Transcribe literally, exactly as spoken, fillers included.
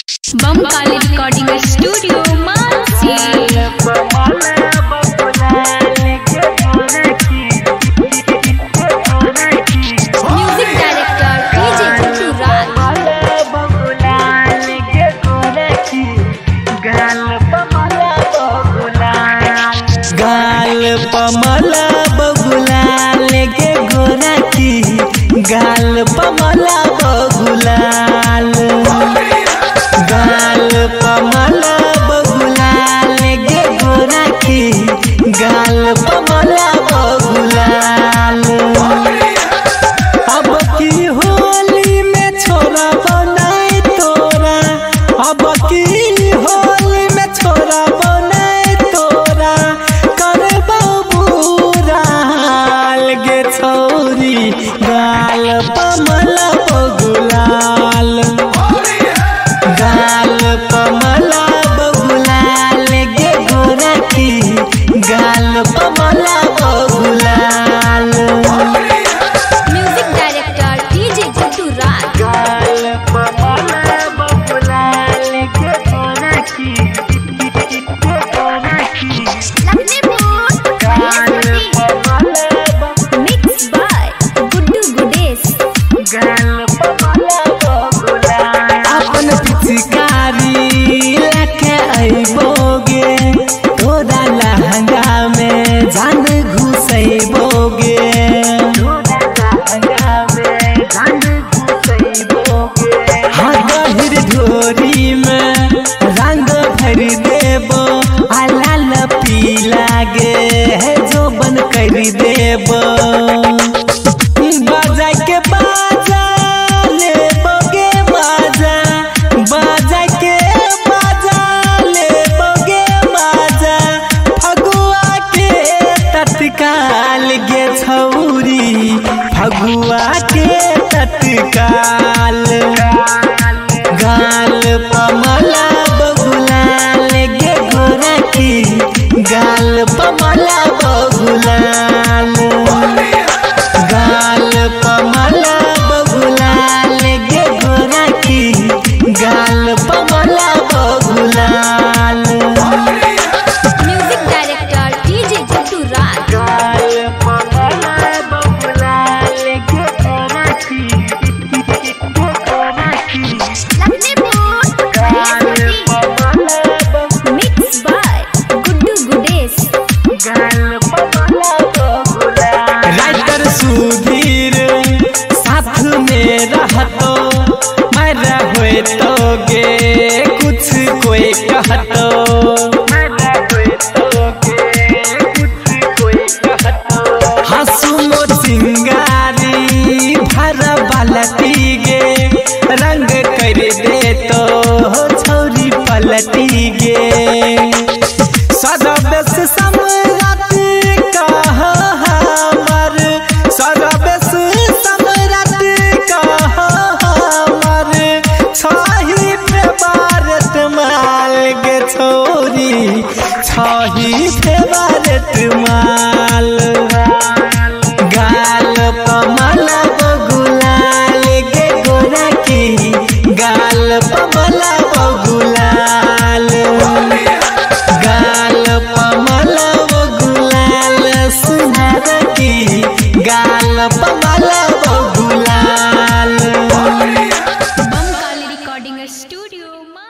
Bamkali recording studio Mansi. Music director DJ Guddu Raj. गाल पमला बगुलाल के गोरा की गाल पमला बगुलाल गाल पमला बगुलाल के गोरा की गाल पमला बगुलाल। अब की होली में छोरा बनाए तोरा, अब की होली में छोरा बनाए तोरा करबो बुरा हाल गे छौरी गाल पमला बगुलाल गाल पमला बगुलाल गे गोरा की गाल पमला बगुलाल। Music director DJ Guddu Raj. गाल पमला बगुलाल गे गोरा की मिक्स बाय गुड्डू गुडेश। अपन पिचकारी लेके अइबोगे तोरा लहंगा में जान घुसैबोगे हाँ गहिर ढोरी में रंग भर देबो आ लाल पीला गे है जो बन कर देबो बाजा के बाजा ले बोगे बाजा बाजा के बाजा ले बोगे बाजा फगुआ के तत्काल गे छौरी फगुआ के तत्काल। गाल पमला बगुलाल गे गोरा की गाल पमला बगुलाल गाल पमला बगुलाल गे गोरा की गाल पमला बगुलाल। Music director DJ Guddu Raj. गाल पमला बगुलाल गे गोरा की mix by Guddu Gudesh. Writer Sudhir साथ में रहतो मरा होए तो गे कुछ कोई कहतो हंसू मोर सिंगारी भर बालती गे रंग कर दे तो छौरी पलटी गे सदबेस सम्राट कह हमर सदबेस सम्राट कह हमर छही फेवरेट माल गे छौरी छही फेवरेट माल। गाल पमला बगुलाल गे गोरा की गाल पमला बगुलाल गाल पमला बगुलाल सुनार की गाल पमला बगुलाल। Bamkali recording studio.